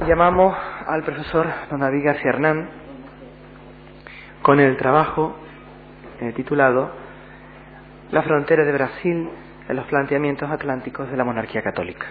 Llamamos al profesor don David García Hernán con el trabajo titulado La frontera de Brasil en los planteamientos atlánticos de la monarquía católica.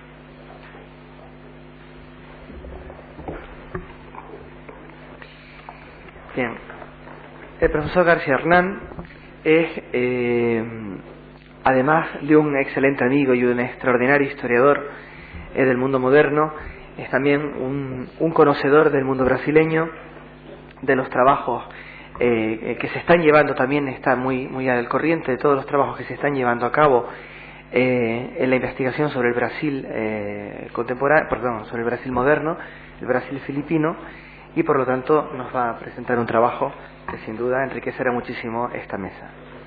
Bien, el profesor García Hernán es, además de un excelente amigo y un extraordinario historiador del mundo moderno, es también un conocedor del mundo brasileño, de los trabajos que se están llevando. También está muy al corriente de todos los trabajos que se están llevando a cabo en la investigación sobre el Brasil sobre el Brasil moderno, el Brasil filipino, y por lo tanto nos va a presentar un trabajo que sin duda enriquecerá muchísimo esta mesa.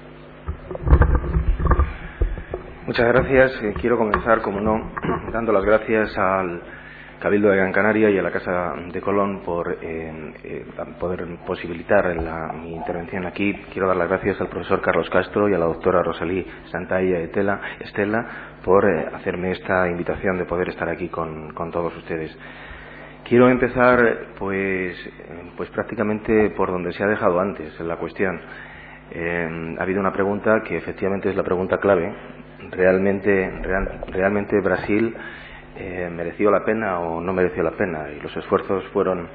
Muchas gracias. Quiero comenzar, como no, dando las gracias al Cabildo de Gran Canaria y a la Casa de Colón por poder posibilitar mi intervención aquí. Quiero dar las gracias al profesor Carlos Castro y a la doctora Rosalí Santalla Estela por hacerme esta invitación de poder estar aquí con todos ustedes. Quiero empezar pues prácticamente por donde se ha dejado antes en la cuestión. Ha habido una pregunta que efectivamente es la pregunta clave. ¿Realmente Brasil mereció la pena o no mereció la pena? Y los esfuerzos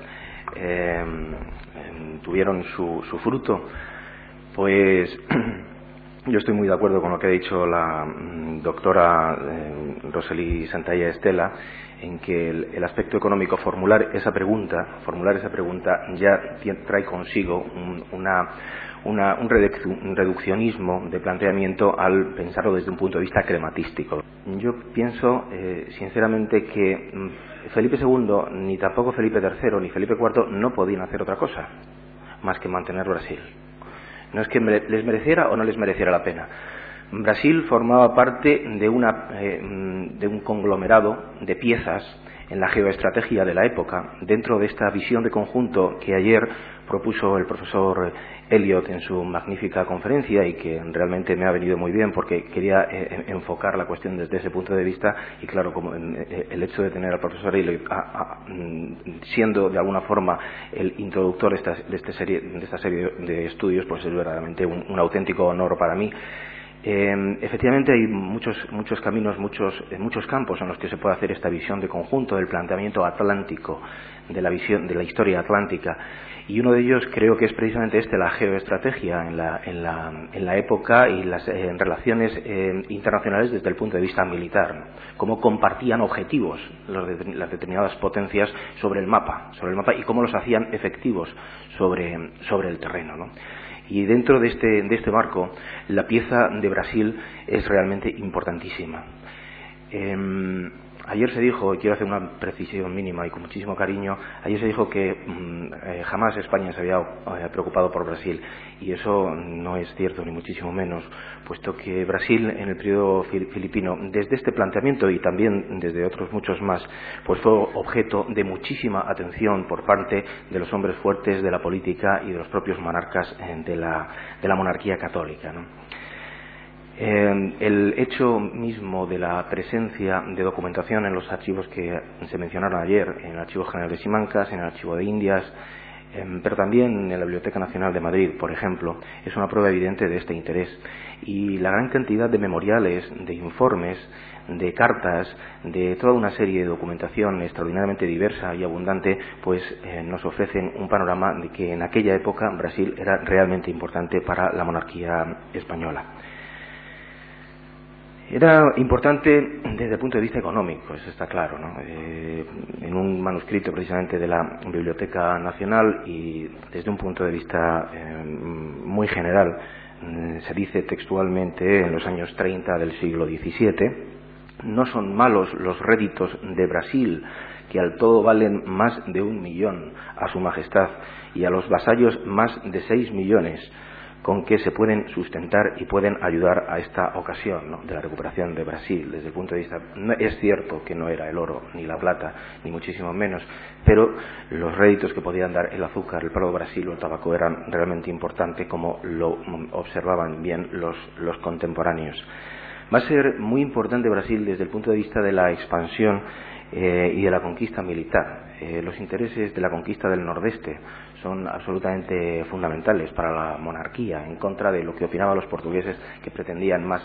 tuvieron su fruto. Pues yo estoy muy de acuerdo con lo que ha dicho la doctora Rosalí Santalla Estela, en que el aspecto económico, formular esa pregunta ya trae consigo un reduccionismo de planteamiento al pensarlo desde un punto de vista crematístico. Yo pienso sinceramente que Felipe II, ni tampoco Felipe III, ni Felipe IV no podían hacer otra cosa más que mantener Brasil. No es que les mereciera o no les mereciera la pena. Brasil formaba parte de un conglomerado de piezas en la geoestrategia de la época, dentro de esta visión de conjunto que ayer propuso el profesor Elliot en su magnífica conferencia, y que realmente me ha venido muy bien porque quería enfocar la cuestión desde ese punto de vista. Y claro, como el hecho de tener al profesor Elliot siendo de alguna forma el introductor de esta serie de estudios, pues es verdaderamente un auténtico honor para mí. Efectivamente hay muchos caminos, muchos campos en los que se puede hacer esta visión de conjunto del planteamiento atlántico, de la visión de la historia atlántica, y uno de ellos creo que es precisamente la geoestrategia en la época y las relaciones internacionales desde el punto de vista militar, cómo compartían objetivos las determinadas potencias sobre el mapa y cómo los hacían efectivos sobre el terreno, ¿no? Y dentro de este marco, la pieza de Brasil es realmente importantísima. Ayer se dijo, y quiero hacer una precisión mínima y con muchísimo cariño, ayer se dijo que jamás España se había preocupado por Brasil, y eso no es cierto, ni muchísimo menos, puesto que Brasil en el periodo filipino, desde este planteamiento y también desde otros muchos más, pues fue objeto de muchísima atención por parte de los hombres fuertes de la política y de los propios monarcas de la monarquía católica, ¿no? El hecho mismo de la presencia de documentación en los archivos que se mencionaron ayer, en el Archivo General de Simancas, en el Archivo de Indias, pero también en la Biblioteca Nacional de Madrid, por ejemplo, es una prueba evidente de este interés. Y la gran cantidad de memoriales, de informes, de cartas, de toda una serie de documentación extraordinariamente diversa y abundante, pues nos ofrecen un panorama de que en aquella época Brasil era realmente importante para la monarquía española. Era importante desde el punto de vista económico, eso está claro, ¿no? En un manuscrito precisamente de la Biblioteca Nacional, y desde un punto de vista muy general, se dice textualmente: en los años 30 del siglo XVII, no son malos los réditos de Brasil, que al todo valen más de 1 millón a su majestad, y a los vasallos más de 6 millones, con que se pueden sustentar y pueden ayudar a esta ocasión, ¿no?, de la recuperación de Brasil. Desde el punto de vista, no, es cierto que no era el oro ni la plata, ni muchísimo menos, pero los réditos que podían dar el azúcar, el palo de Brasil o el tabaco eran realmente importantes, como lo observaban bien los contemporáneos. Va a ser muy importante Brasil desde el punto de vista de la expansión y de la conquista militar. Los intereses de la conquista del Nordeste son absolutamente fundamentales para la monarquía, en contra de lo que opinaban los portugueses, que pretendían más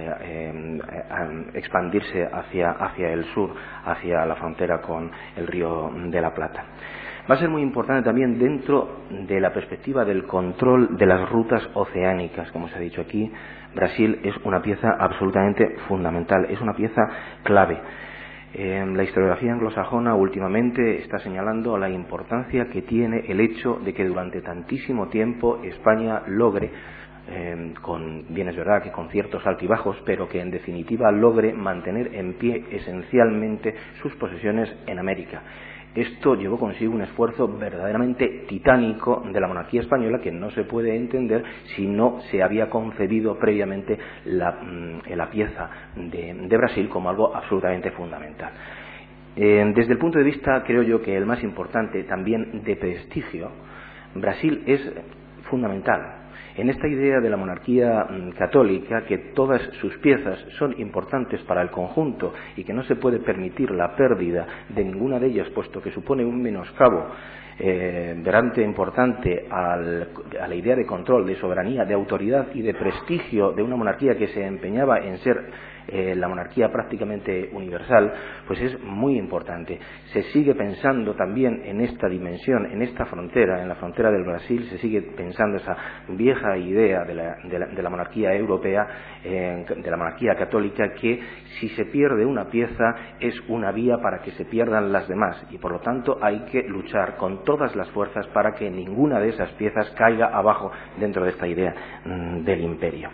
expandirse hacia el sur, hacia la frontera con el río de la Plata. Va a ser muy importante también dentro de la perspectiva del control de las rutas oceánicas. Como se ha dicho aquí, Brasil es una pieza absolutamente fundamental, es una pieza clave. La historiografía anglosajona últimamente está señalando la importancia que tiene el hecho de que durante tantísimo tiempo España logre, bien es verdad que con ciertos altibajos, pero que en definitiva logre mantener en pie esencialmente sus posesiones en América. Esto llevó consigo un esfuerzo verdaderamente titánico de la monarquía española, que no se puede entender si no se había concebido previamente la pieza de Brasil como algo absolutamente fundamental. Desde el punto de vista, creo yo, que el más importante, también de prestigio, Brasil es fundamental en esta idea de la monarquía católica, que todas sus piezas son importantes para el conjunto y que no se puede permitir la pérdida de ninguna de ellas, puesto que supone un menoscabo verdaderamente importante a la idea de control, de soberanía, de autoridad y de prestigio de una monarquía que se empeñaba en ser la monarquía prácticamente universal, pues es muy importante. Se sigue pensando también en esta dimensión, en esta frontera, en la frontera del Brasil, se sigue pensando esa vieja idea de la monarquía europea, de la monarquía católica, que si se pierde una pieza es una vía para que se pierdan las demás, y por lo tanto hay que luchar con todas las fuerzas para que ninguna de esas piezas caiga abajo dentro de esta idea del imperio.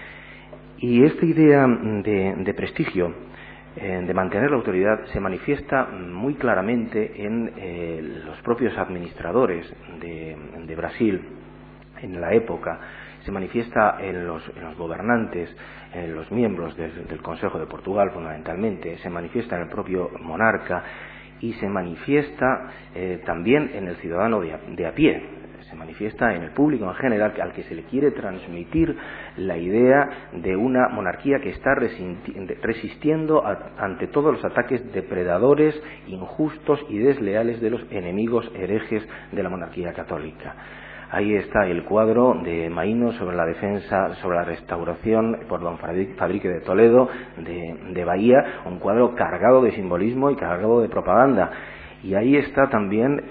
Y esta idea de prestigio, de mantener la autoridad, se manifiesta muy claramente en los propios administradores de Brasil en la época, se manifiesta en los gobernantes, en los miembros del Consejo de Portugal fundamentalmente, se manifiesta en el propio monarca y se manifiesta también en el ciudadano de a pie. Se manifiesta en el público en general, al que se le quiere transmitir la idea de una monarquía que está resistiendo ante todos los ataques depredadores, injustos y desleales de los enemigos herejes de la monarquía católica. Ahí está el cuadro de Maíno sobre la defensa, sobre la restauración por don Fadrique de Toledo de Bahía, un cuadro cargado de simbolismo y cargado de propaganda. Y ahí está también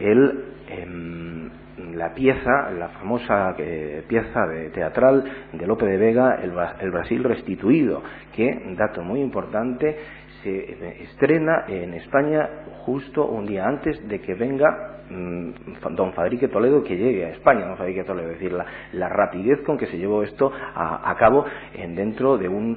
la pieza, la famosa pieza teatral de Lope de Vega, el Brasil restituido, que, dato muy importante, se estrena en España justo un día antes de que venga don Fadrique Toledo, que llegue a España, don Fadrique Toledo. Es decir, la rapidez con que se llevó esto a cabo dentro de un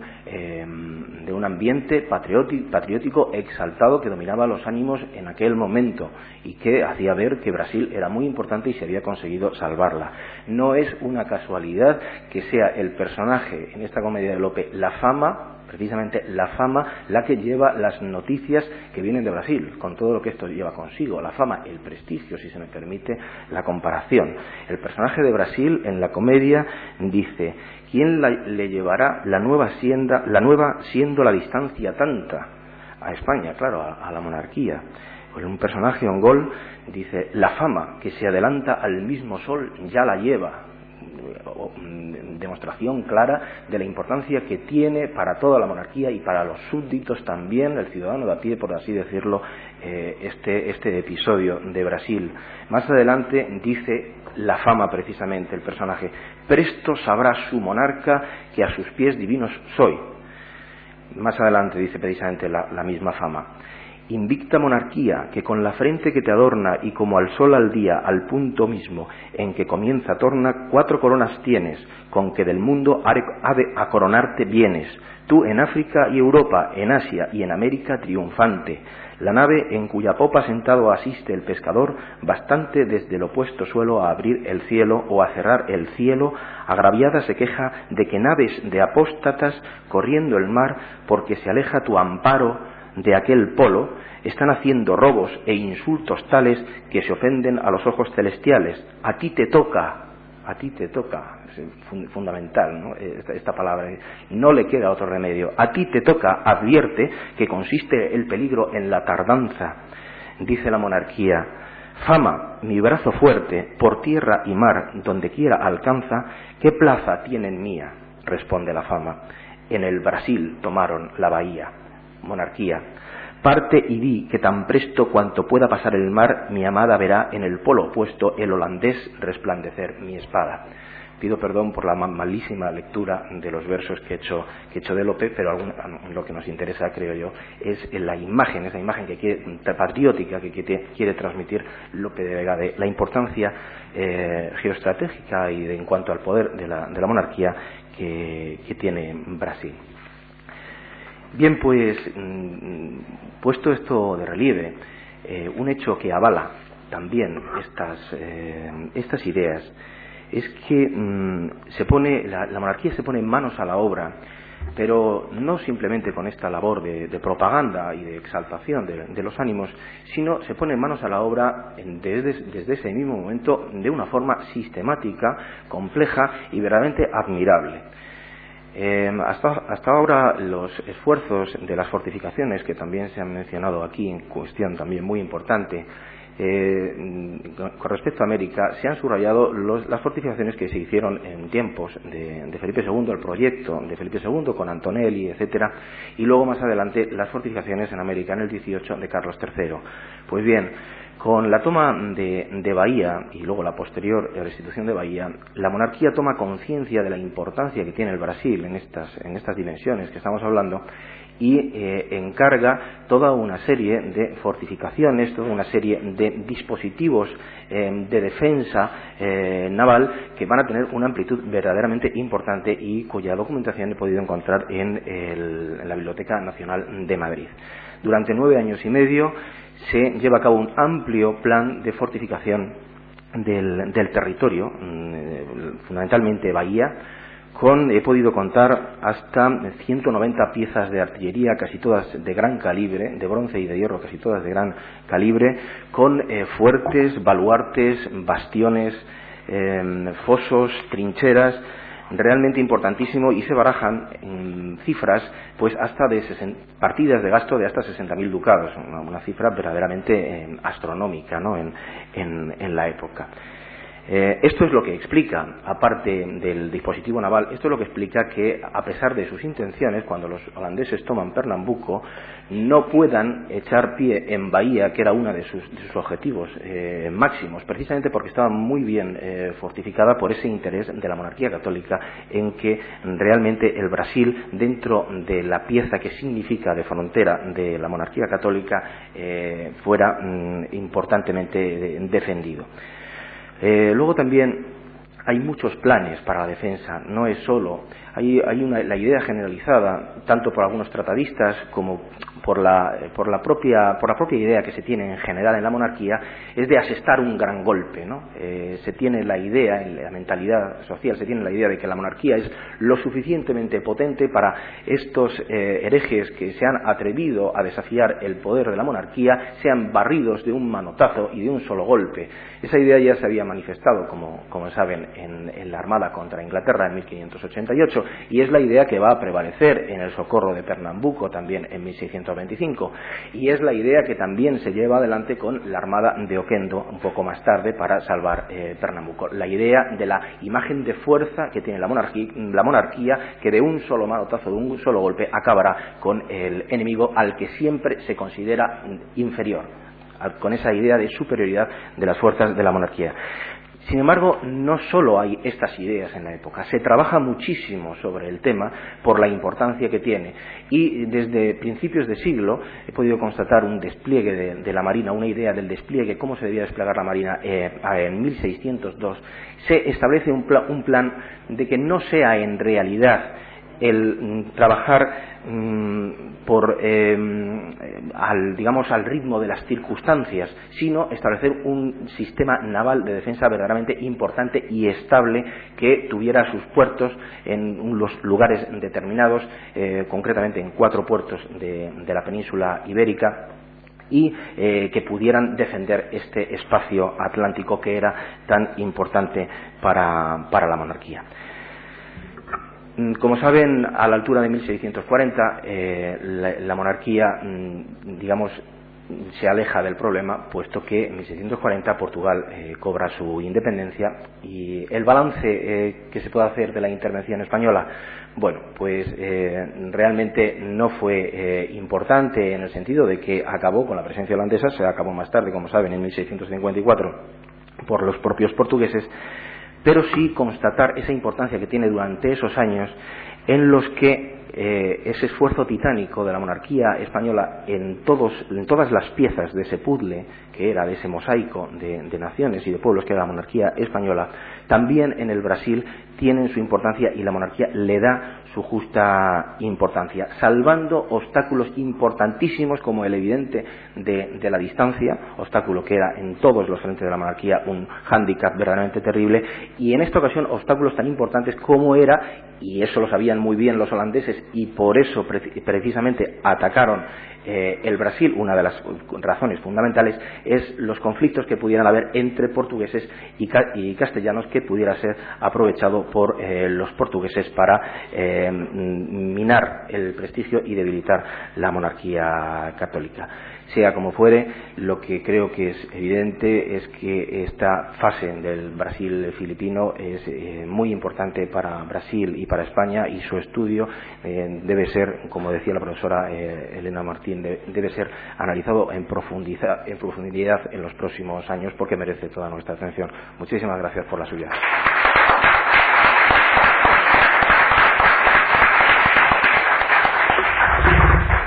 ambiente patriótico exaltado que dominaba los ánimos en aquel momento y que hacía ver que Brasil era muy importante y se había conseguido salvarla. No es una casualidad que sea el personaje en esta comedia de Lope, precisamente la fama, la que lleva las noticias que vienen de Brasil, con todo lo que esto lleva consigo, la fama, el prestigio, si se me permite la comparación. El personaje de Brasil en la comedia dice: ¿quién le llevará la nueva siendo la distancia tanta? A España, claro, a la monarquía. Pues un personaje, Ongol, dice: la fama que se adelanta al mismo sol ya la lleva. Demostración clara de la importancia que tiene para toda la monarquía y para los súbditos también, el ciudadano de a pie, por así decirlo, este episodio de Brasil. Más adelante dice la fama, precisamente, el personaje: presto sabrá su monarca que a sus pies divinos soy. Más adelante dice precisamente la misma fama: invicta monarquía, que con la frente que te adorna y como al sol al día, al punto mismo en que comienza torna, 4 coronas tienes, con que del mundo ha de a coronarte vienes, tú en África y Europa, en Asia y en América triunfante. La nave en cuya popa sentado asiste el pescador, bastante desde el opuesto suelo a abrir el cielo o a cerrar el cielo, agraviada se queja de que naves de apóstatas corriendo el mar, porque se aleja tu amparo de aquel polo, están haciendo robos e insultos tales que se ofenden a los ojos celestiales. A ti te toca, a ti te toca, es fundamental, ¿no? Esta palabra, no le queda otro remedio, a ti te toca, advierte que consiste el peligro en la tardanza, dice la monarquía. Fama, mi brazo fuerte, por tierra y mar, donde quiera alcanza, ¿qué plaza tienen mía? Responde la fama. En el Brasil tomaron la bahía. Monarquía. Parte y di que tan presto cuanto pueda pasar el mar, mi amada verá en el polo opuesto el holandés resplandecer mi espada. Pido perdón por la malísima lectura de los versos que he hecho de Lope, pero lo que nos interesa, creo yo, es esa imagen patriótica que quiere transmitir Lope de Vega, de la importancia geoestratégica y en cuanto al poder de la monarquía que tiene Brasil. Bien, pues, puesto esto de relieve, un hecho que avala también estas ideas es que la monarquía se pone manos a la obra, pero no simplemente con esta labor de propaganda y de exaltación de los ánimos, sino se pone manos a la obra desde ese mismo momento de una forma sistemática, compleja y verdaderamente admirable. Hasta ahora los esfuerzos de las fortificaciones, que también se han mencionado aquí, en cuestión también muy importante, con respecto a América, se han subrayado las fortificaciones que se hicieron en tiempos de Felipe II, el proyecto de Felipe II con Antonelli, etcétera, y luego más adelante las fortificaciones en América en el 18 de Carlos III. Pues bien, con la toma de Bahía y luego la posterior restitución de Bahía, la monarquía toma conciencia de la importancia que tiene el Brasil en estas dimensiones que estamos hablando y encarga toda una serie de fortificaciones, toda una serie de dispositivos de defensa naval que van a tener una amplitud verdaderamente importante y cuya documentación he podido encontrar en la Biblioteca Nacional de Madrid. Durante 9 años y medio se lleva a cabo un amplio plan de fortificación del territorio, fundamentalmente Bahía, he podido contar hasta 190 piezas de artillería, casi todas de gran calibre, de bronce y de hierro, casi todas de gran calibre, con fuertes, baluartes, bastiones, fosos, trincheras, realmente importantísimo, y se barajan cifras pues hasta de partidas de gasto de hasta 60.000 ducados, una cifra verdaderamente astronómica, ¿no? en la época. Esto es lo que explica, aparte del dispositivo naval, esto es lo que explica que, a pesar de sus intenciones, cuando los holandeses toman Pernambuco, no puedan echar pie en Bahía, que era uno de sus objetivos máximos, precisamente porque estaba muy bien fortificada por ese interés de la monarquía católica en que realmente el Brasil, dentro de la pieza que significa de frontera de la monarquía católica, fuera importantemente defendido. Luego también hay muchos planes para la defensa, no es solo. La idea generalizada, tanto por algunos tratadistas como por la propia idea que se tiene en general en la monarquía, es de asestar un gran golpe, ¿no? Se tiene la idea, en la mentalidad social, se tiene la idea de que la monarquía es lo suficientemente potente para estos herejes que se han atrevido a desafiar el poder de la monarquía, sean barridos de un manotazo y de un solo golpe. Esa idea ya se había manifestado, como saben, en la Armada contra Inglaterra en 1588, y es la idea que va a prevalecer en el socorro de Pernambuco también en 1625, y es la idea que también se lleva adelante con la Armada de Oquendo un poco más tarde para salvar Pernambuco. La idea de la imagen de fuerza que tiene la monarquía, que de un solo manotazo, de un solo golpe, acabará con el enemigo al que siempre se considera inferior, con esa idea de superioridad de las fuerzas de la monarquía. Sin embargo, no solo hay estas ideas en la época, se trabaja muchísimo sobre el tema por la importancia que tiene, y desde principios de siglo he podido constatar un despliegue de la Marina, una idea del despliegue, cómo se debía desplegar la Marina en 1602. Se establece un plan de que no sea en realidad el trabajar al ritmo de las circunstancias, sino establecer un sistema naval de defensa verdaderamente importante y estable que tuviera sus puertos en los lugares determinados, concretamente en 4 puertos de la península ibérica, y que pudieran defender este espacio atlántico que era tan importante para la monarquía. Como saben, a la altura de 1640 la monarquía, digamos, se aleja del problema, puesto que en 1640 Portugal cobra su independencia, y el balance que se puede hacer de la intervención española, bueno, pues realmente no fue importante, en el sentido de que acabó con la presencia holandesa. Se acabó más tarde, como saben, en 1654 por los propios portugueses, pero sí constatar esa importancia que tiene durante esos años en los que ese esfuerzo titánico de la monarquía española en todas las piezas de ese puzzle que era, de ese mosaico de naciones y de pueblos que era la monarquía española, también en el Brasil tienen su importancia, y la monarquía le da su justa importancia, salvando obstáculos importantísimos como el evidente de la distancia, obstáculo que era en todos los frentes de la monarquía un hándicap verdaderamente terrible, y en esta ocasión obstáculos tan importantes como era, y eso lo sabían muy bien los holandeses, y por eso precisamente atacaron el Brasil. Una de las razones fundamentales es los conflictos que pudieran haber entre portugueses y castellanos, que pudiera ser aprovechado por los portugueses para minar el prestigio y debilitar la monarquía católica. Sea como fuere, lo que creo que es evidente es que esta fase del Brasil filipino es muy importante para Brasil y para España, y su estudio debe ser, como decía la profesora Elena Martín, debe ser analizado en profundidad en los próximos años, porque merece toda nuestra atención. Muchísimas gracias por la suya.